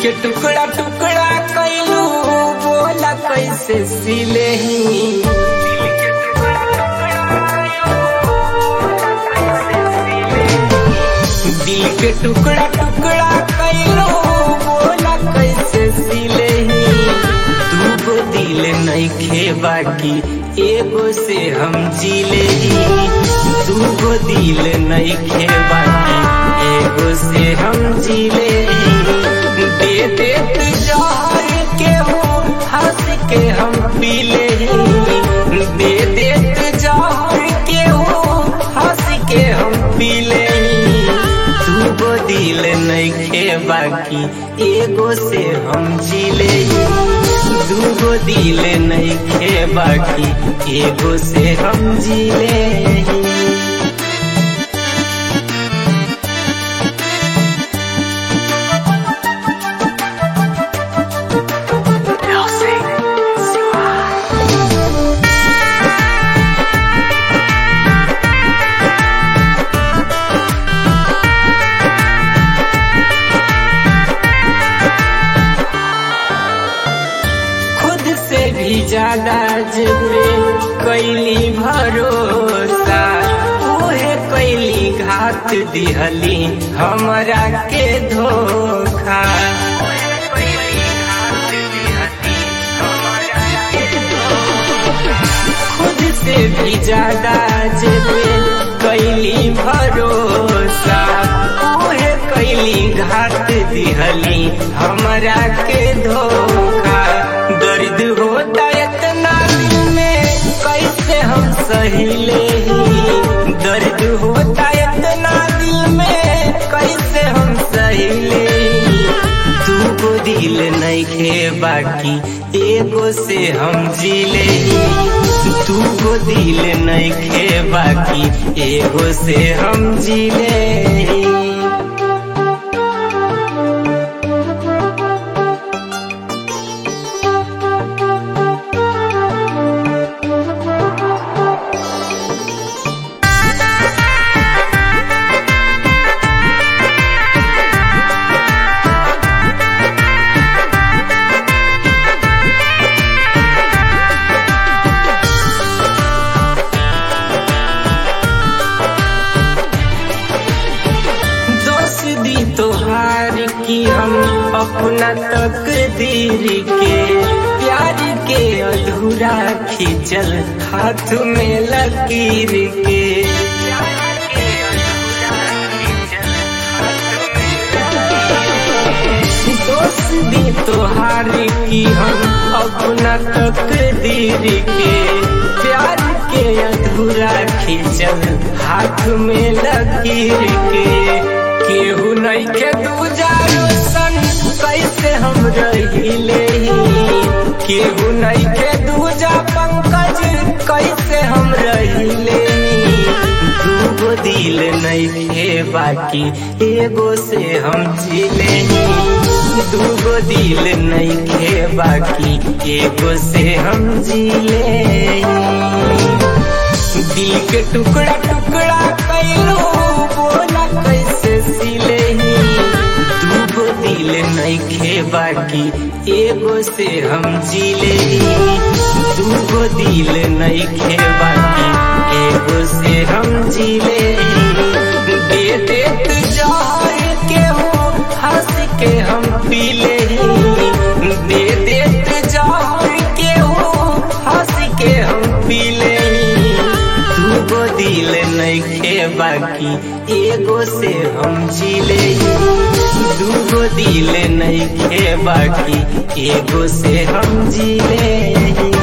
के टुकड़ा टुकड़ा कैलू बोला कैसे सिले दिल के टुकड़ा टुकड़ा कैलू बोला कैसे सिले दूगो दिल नइखे बाकी एगो से हम जीले दूगो दिल नइखे बाकी एगो से हम जीले दे देत जहर के हो हंस के हम पीले दे देत जहर के हो हंस के हम पीले दूगो दिल नइखे बाकी एगो से हम जीले दूगो दिल नइखे बाकी एगो से हम जीले भी ज्यादा जबे कैली भरोसा उहे कैली घात दिहली हमरा के धोखा खुद से भी ज्यादा जबे कैली भरोसा उहे कैली घात दिहली हमरा के धोखा दर्द होता इतना दिल में कैसे हम सहिले दर्द होता इतना दिल में कैसे हम सहिले दूगो दिल नइखे बाकी एगो से हम जीले दूगो दिल नइखे बाकी एगो से हम जीले तोहार की हम अपना तकदीर के प्यार के अधूरा खींचल हाथ में लकीर के दोस्त भी तोहार की हम अपना तकदीर के प्यार के अधूरा खींचल हाथ में लकीर के केहू नइखे दूजा रोशन कैसे हम रहिले केहू नइखे दूजा पंकज कैसे हम रहिले दूगो दिल नइखे बाकी एगो से हम जीले दूगो दिल नइखे बाकी एगो से हम जीले दिल के टुकड़ा टुकड़ा कैलू बोला कैसे सिले दूगो दिल नइखे बाकी एगो से हम जीले दूगो दिल नइखे बाकी एगो से हम जीले दे देत जहर के हो हंस के हम पीले दे देत जहर के हो हंस के हम पीले दूगो दिल नइखे बाकी एगो से हम जीले दूगो दिल नइखे बाकी एगो से हम जीले।